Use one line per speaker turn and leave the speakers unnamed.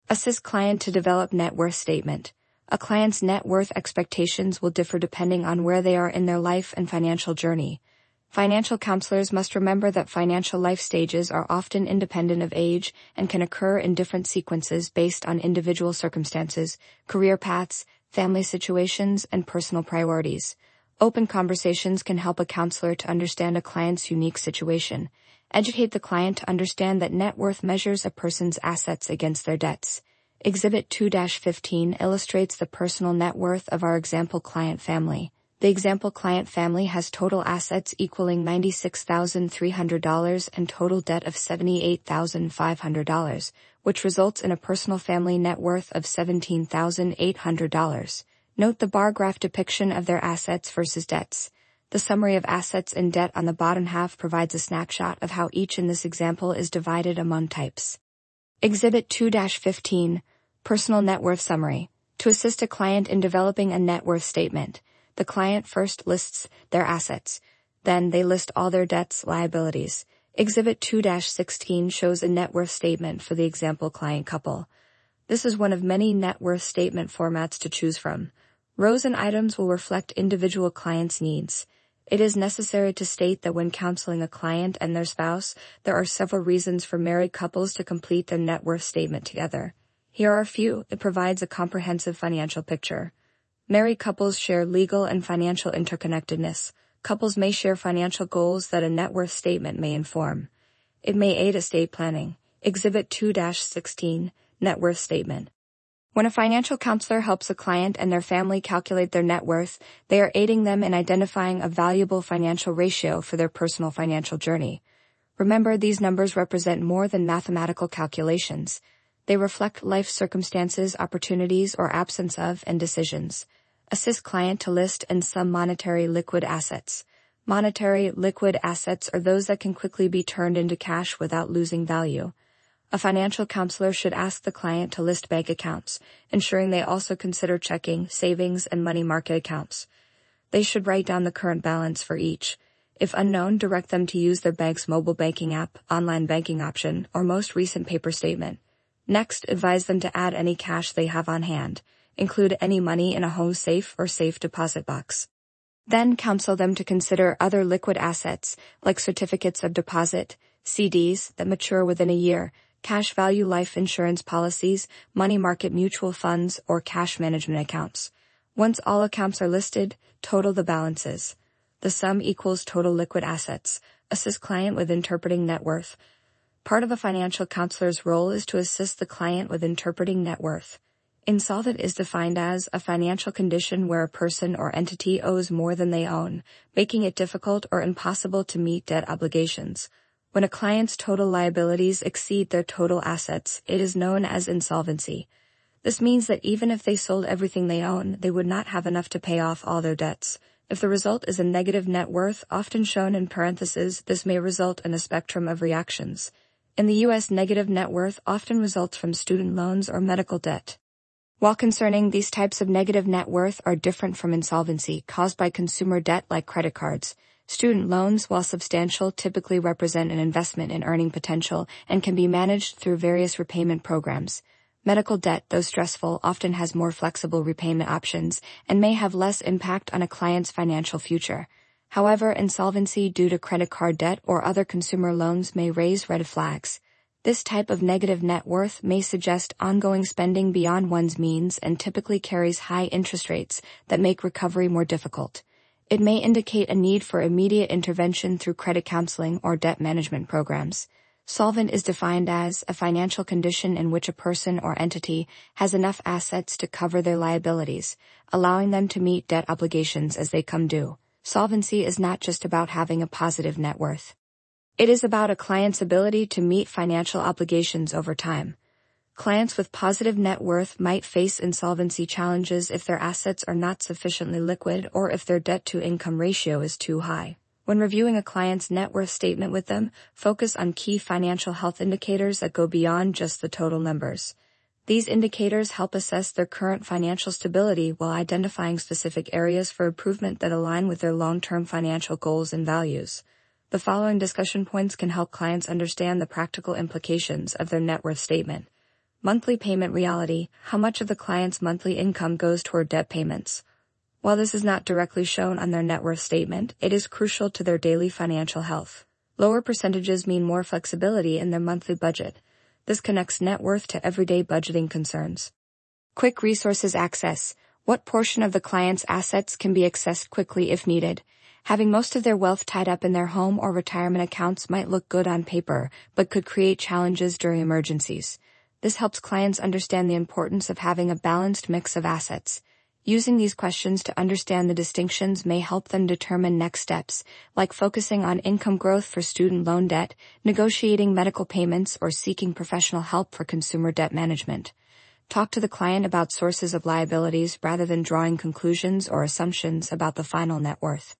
Assist client to develop net worth statement. A client's net worth expectations will differ depending on where they are in their life and financial journey. Financial counselors must remember that financial life stages are often independent of age and can occur in different sequences based on individual circumstances, career paths, family situations, and personal priorities. Open conversations can help a counselor to understand a client's unique situation. Educate the client to understand that net worth measures a person's assets against their debts. Exhibit 2-15 illustrates the personal net worth of our example client family. The example client family has total assets equaling $96,300 and total debt of $78,500, which results in a personal family net worth of $17,800. Note the bar graph depiction of their assets versus debts. The summary of assets and debt on the bottom half provides a snapshot of how each in this example is divided among types. Exhibit 2-15, Personal Net Worth Summary. To assist a client in developing a net worth statement, the client first lists their assets. Then they list all their debts, liabilities. Exhibit 2-16 shows a net worth statement for the example client couple. This is one of many net worth statement formats to choose from. Rows and items will reflect individual clients' needs. It is necessary to state that when counseling a client and their spouse, there are several reasons for married couples to complete their net worth statement together. Here are a few. It provides a comprehensive financial picture. Married couples share legal and financial interconnectedness. Couples may share financial goals that a net worth statement may inform. It may aid estate planning. Exhibit 2-16, Net Worth Statement. When a financial counselor helps a client and their family calculate their net worth, they are aiding them in identifying a valuable financial ratio for their personal financial journey. Remember, these numbers represent more than mathematical calculations. They reflect life circumstances, opportunities, or absence of, and decisions. Assist client to list and sum monetary liquid assets. Monetary liquid assets are those that can quickly be turned into cash without losing value. A financial counselor should ask the client to list bank accounts, ensuring they also consider checking, savings, and money market accounts. They should write down the current balance for each. If unknown, direct them to use their bank's mobile banking app, online banking option, or most recent paper statement. Next, advise them to add any cash they have on hand. Include any money in a home safe or safe deposit box. Then counsel them to consider other liquid assets, like certificates of deposit, CDs that mature within a year, cash value life insurance policies, money market mutual funds, or cash management accounts. Once all accounts are listed, total the balances. The sum equals total liquid assets. Assist client with interpreting net worth. Part of a financial counselor's role is to assist the client with interpreting net worth. Insolvent is defined as a financial condition where a person or entity owes more than they own, making it difficult or impossible to meet debt obligations. When a client's total liabilities exceed their total assets, it is known as insolvency. This means that even if they sold everything they own, they would not have enough to pay off all their debts. If the result is a negative net worth, often shown in parentheses, this may result in a spectrum of reactions. In the U.S., negative net worth often results from student loans or medical debt. While concerning, these types of negative net worth are different from insolvency caused by consumer debt like credit cards. Student loans, while substantial, typically represent an investment in earning potential and can be managed through various repayment programs. Medical debt, though stressful, often has more flexible repayment options and may have less impact on a client's financial future. However, insolvency due to credit card debt or other consumer loans may raise red flags. This type of negative net worth may suggest ongoing spending beyond one's means and typically carries high interest rates that make recovery more difficult. It may indicate a need for immediate intervention through credit counseling or debt management programs. Solvent is defined as a financial condition in which a person or entity has enough assets to cover their liabilities, allowing them to meet debt obligations as they come due. Solvency is not just about having a positive net worth. It is about a client's ability to meet financial obligations over time. Clients with positive net worth might face insolvency challenges if their assets are not sufficiently liquid or if their debt-to-income ratio is too high. When reviewing a client's net worth statement with them, focus on key financial health indicators that go beyond just the total numbers. These indicators help assess their current financial stability while identifying specific areas for improvement that align with their long-term financial goals and values. The following discussion points can help clients understand the practical implications of their net worth statement. Monthly payment reality: how much of the client's monthly income goes toward debt payments. While this is not directly shown on their net worth statement, it is crucial to their daily financial health. Lower percentages mean more flexibility in their monthly budget. This connects net worth to everyday budgeting concerns. Quick resources access: what portion of the client's assets can be accessed quickly if needed? Having most of their wealth tied up in their home or retirement accounts might look good on paper, but could create challenges during emergencies. This helps clients understand the importance of having a balanced mix of assets. Using these questions to understand the distinctions may help them determine next steps, like focusing on income growth for student loan debt, negotiating medical payments, or seeking professional help for consumer debt management. Talk to the client about sources of liabilities rather than drawing conclusions or assumptions about the final net worth.